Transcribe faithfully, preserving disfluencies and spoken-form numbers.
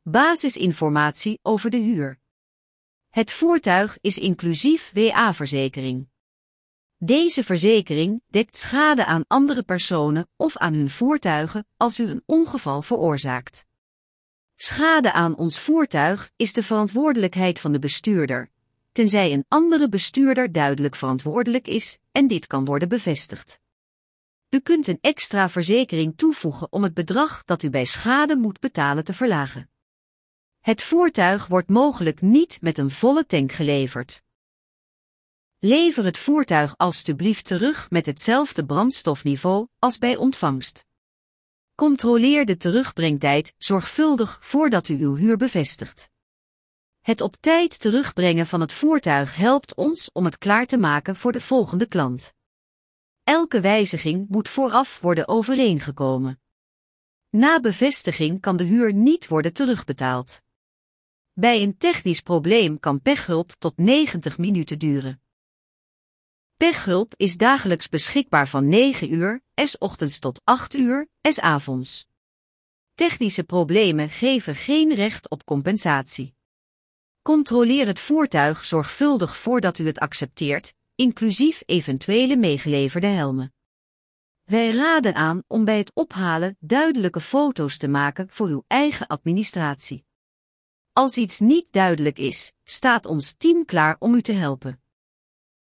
Basisinformatie over de huur. Het voertuig is inclusief W A-verzekering. Deze verzekering dekt schade aan andere personen of aan hun voertuigen als u een ongeval veroorzaakt. Schade aan ons voertuig is de verantwoordelijkheid van de bestuurder, tenzij een andere bestuurder duidelijk verantwoordelijk is en dit kan worden bevestigd. U kunt een extra verzekering toevoegen om het bedrag dat u bij schade moet betalen te verlagen. Het voertuig wordt mogelijk niet met een volle tank geleverd. Lever het voertuig alstublieft terug met hetzelfde brandstofniveau als bij ontvangst. Controleer de terugbrengtijd zorgvuldig voordat u uw huur bevestigt. Het op tijd terugbrengen van het voertuig helpt ons om het klaar te maken voor de volgende klant. Elke wijziging moet vooraf worden overeengekomen. Na bevestiging kan de huur niet worden terugbetaald. Bij een technisch probleem kan pechhulp tot negentig minuten duren. Pechhulp is dagelijks beschikbaar van negen uur, 's ochtends tot acht uur, 's avonds. Technische problemen geven geen recht op compensatie. Controleer het voertuig zorgvuldig voordat u het accepteert, inclusief eventuele meegeleverde helmen. Wij raden aan om bij het ophalen duidelijke foto's te maken voor uw eigen administratie. Als iets niet duidelijk is, staat ons team klaar om u te helpen.